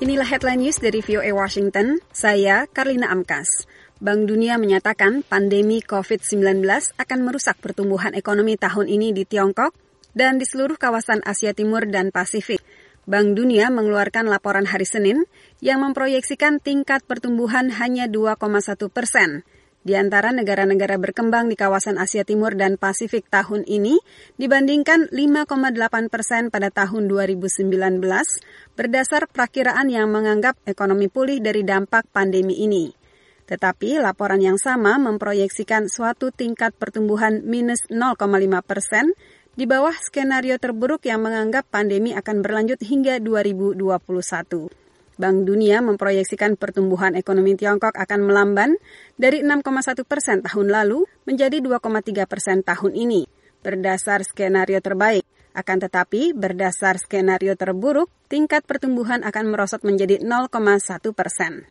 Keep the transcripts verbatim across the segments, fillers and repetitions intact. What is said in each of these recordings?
Inilah headline news dari V O A Washington, saya Karlina Amkas. Bank Dunia menyatakan pandemi covid sembilan belas akan merusak pertumbuhan ekonomi tahun ini di Tiongkok dan di seluruh kawasan Asia Timur dan Pasifik. Bank Dunia mengeluarkan laporan hari Senin yang memproyeksikan tingkat pertumbuhan hanya dua koma satu persen. Di antara negara-negara berkembang di kawasan Asia Timur dan Pasifik tahun ini dibandingkan lima koma delapan persen pada tahun dua ribu sembilan belas berdasar perakiraan yang menganggap ekonomi pulih dari dampak pandemi ini. Tetapi laporan yang sama memproyeksikan suatu tingkat pertumbuhan minus nol koma lima persen di bawah skenario terburuk yang menganggap pandemi akan berlanjut hingga dua ribu dua puluh satu. Bank Dunia memproyeksikan pertumbuhan ekonomi Tiongkok akan melamban dari enam koma satu persen tahun lalu menjadi dua koma tiga persen tahun ini, berdasar skenario terbaik. Akan tetapi, berdasar skenario terburuk, tingkat pertumbuhan akan merosot menjadi nol koma satu persen.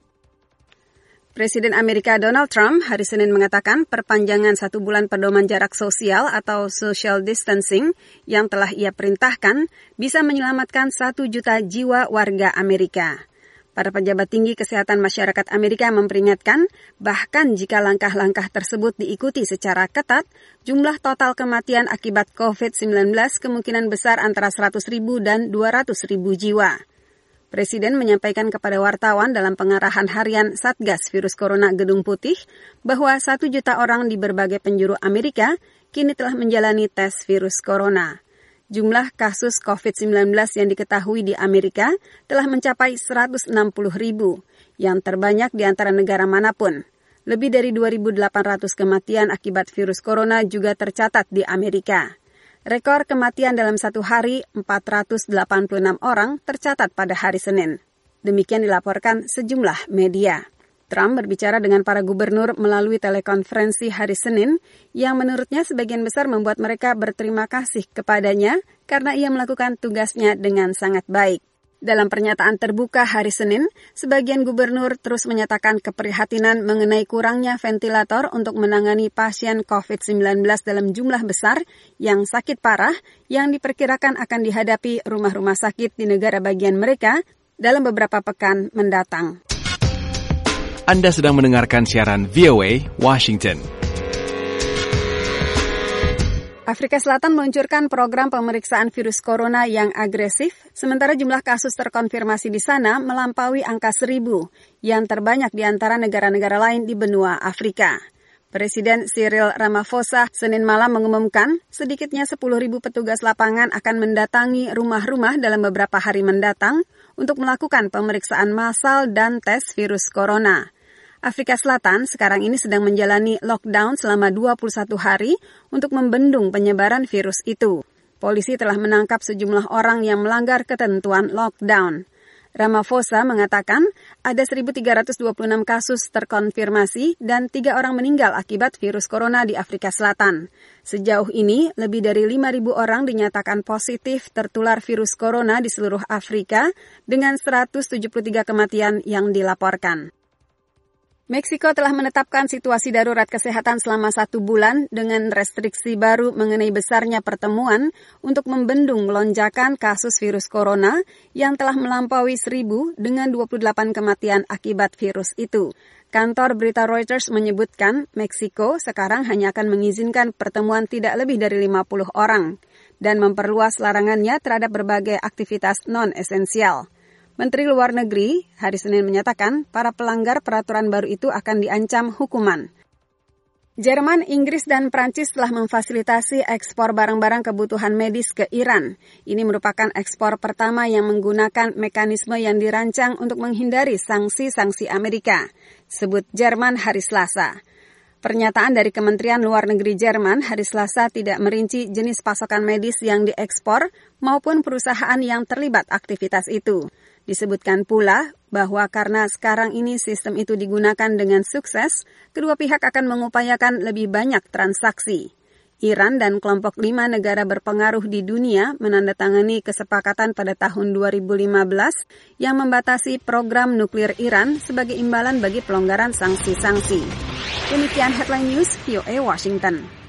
Presiden Amerika Donald Trump hari Senin mengatakan perpanjangan satu bulan pedoman jarak sosial atau social distancing yang telah ia perintahkan bisa menyelamatkan satu juta jiwa warga Amerika. Para pejabat tinggi kesehatan masyarakat Amerika memperingatkan, bahkan jika langkah-langkah tersebut diikuti secara ketat, jumlah total kematian akibat covid sembilan belas kemungkinan besar antara seratus ribu dan dua ratus ribu jiwa. Presiden menyampaikan kepada wartawan dalam pengarahan harian Satgas Virus Corona Gedung Putih bahwa satu juta orang di berbagai penjuru Amerika kini telah menjalani tes virus corona. Jumlah kasus covid sembilan belas yang diketahui di Amerika telah mencapai seratus enam puluh ribu, yang terbanyak di antara negara manapun. Lebih dari dua ribu delapan ratus kematian akibat virus corona juga tercatat di Amerika. Rekor kematian dalam satu hari, empat ratus delapan puluh enam orang tercatat pada hari Senin. Demikian dilaporkan sejumlah media. Trump berbicara dengan para gubernur melalui telekonferensi hari Senin yang menurutnya sebagian besar membuat mereka berterima kasih kepadanya karena ia melakukan tugasnya dengan sangat baik. Dalam pernyataan terbuka hari Senin, sebagian gubernur terus menyatakan keprihatinan mengenai kurangnya ventilator untuk menangani pasien covid sembilan belas dalam jumlah besar yang sakit parah yang diperkirakan akan dihadapi rumah-rumah sakit di negara bagian mereka dalam beberapa pekan mendatang. Anda sedang mendengarkan siaran V O A Washington. Afrika Selatan meluncurkan program pemeriksaan virus corona yang agresif, sementara jumlah kasus terkonfirmasi di sana melampaui angka seribu, yang terbanyak di antara negara-negara lain di benua Afrika. Presiden Cyril Ramaphosa Senin malam mengumumkan sedikitnya sepuluh ribu petugas lapangan akan mendatangi rumah-rumah dalam beberapa hari mendatang untuk melakukan pemeriksaan massal dan tes virus corona. Afrika Selatan sekarang ini sedang menjalani lockdown selama dua puluh satu hari untuk membendung penyebaran virus itu. Polisi telah menangkap sejumlah orang yang melanggar ketentuan lockdown. Ramaphosa mengatakan ada seribu tiga ratus dua puluh enam kasus terkonfirmasi dan tiga orang meninggal akibat virus corona di Afrika Selatan. Sejauh ini, lebih dari lima ribu orang dinyatakan positif tertular virus corona di seluruh Afrika dengan seratus tujuh puluh tiga kematian yang dilaporkan. Meksiko telah menetapkan situasi darurat kesehatan selama satu bulan dengan restriksi baru mengenai besarnya pertemuan untuk membendung lonjakan kasus virus corona yang telah melampaui seribu dengan dua puluh delapan kematian akibat virus itu. Kantor berita Reuters menyebutkan Meksiko sekarang hanya akan mengizinkan pertemuan tidak lebih dari lima puluh orang dan memperluas larangannya terhadap berbagai aktivitas non-esensial. Menteri Luar Negeri hari Senin menyatakan para pelanggar peraturan baru itu akan diancam hukuman. Jerman, Inggris, dan Prancis telah memfasilitasi ekspor barang-barang kebutuhan medis ke Iran. Ini merupakan ekspor pertama yang menggunakan mekanisme yang dirancang untuk menghindari sanksi-sanksi Amerika, sebut Jerman hari Selasa. Pernyataan dari Kementerian Luar Negeri Jerman hari Selasa tidak merinci jenis pasokan medis yang diekspor maupun perusahaan yang terlibat aktivitas itu. Disebutkan pula bahwa karena sekarang ini sistem itu digunakan dengan sukses, kedua pihak akan mengupayakan lebih banyak transaksi. Iran dan kelompok lima negara berpengaruh di dunia menandatangani kesepakatan pada tahun dua ribu lima belas yang membatasi program nuklir Iran sebagai imbalan bagi pelonggaran sanksi-sanksi. Demikian headline news V O A Washington.